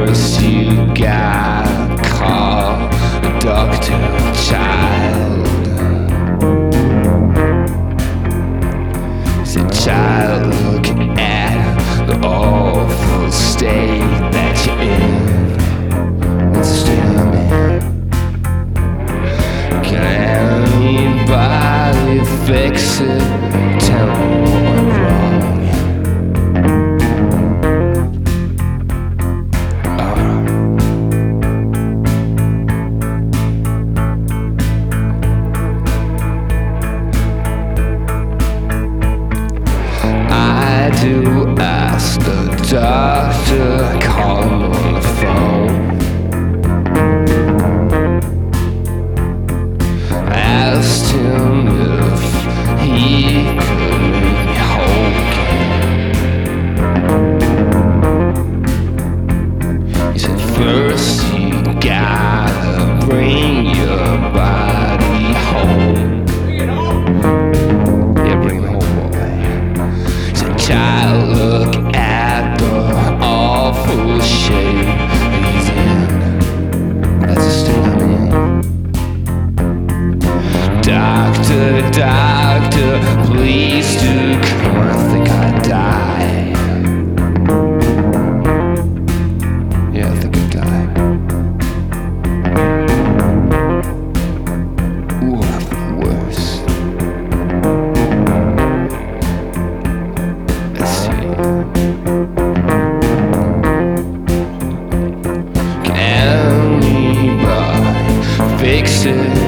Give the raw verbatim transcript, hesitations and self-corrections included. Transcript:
first you gotta call a doctor, child. Say, child, look at the awful state that you're in. It's a state I'm in. Can anybody fix it? Tell me what's wrong. I do ask the doctor, call him on the phone. Asked him if he could make me whole again. He said, first you gotta bring your body home. Yeah, bring it home, boy. He said, child, look at the awful shape he's in. That's a state I'm in. Doctor, doctor, please do come. I think I die. Yeah, I think I die. Ooh, I feel worse. Let's see. Can anybody fix it?